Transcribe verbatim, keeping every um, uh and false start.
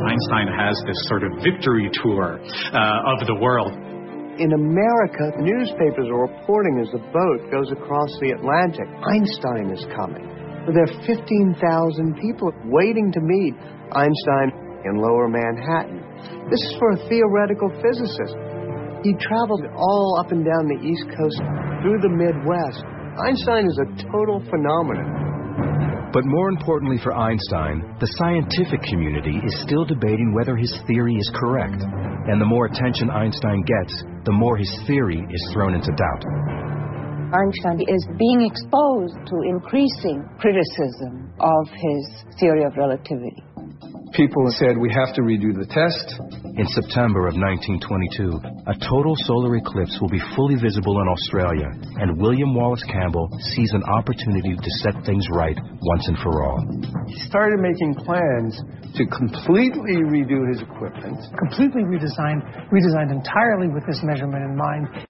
Einstein has this sort of victory tour uh, of the world. In America, newspapers are reporting as the boat goes across the Atlantic, Einstein is coming. There are fifteen thousand people waiting to meet Einstein in Lower Manhattan. This is for a theoretical physicist. He traveled all up and down the East Coast through the Midwest. Einstein is a total phenomenon. But more importantly for Einstein, the scientific community is still debating whether his theory is correct. And the more attention Einstein gets, the more his theory is thrown into doubt. Einstein is being exposed to increasing criticism of his theory of relativity. People said, we have to redo the test. In September of nineteen twenty-two, a total solar eclipse will be fully visible in Australia, and William Wallace Campbell sees an opportunity to set things right once and for all. He started making plans to completely redo his equipment. Completely redesigned, redesigned entirely with this measurement in mind.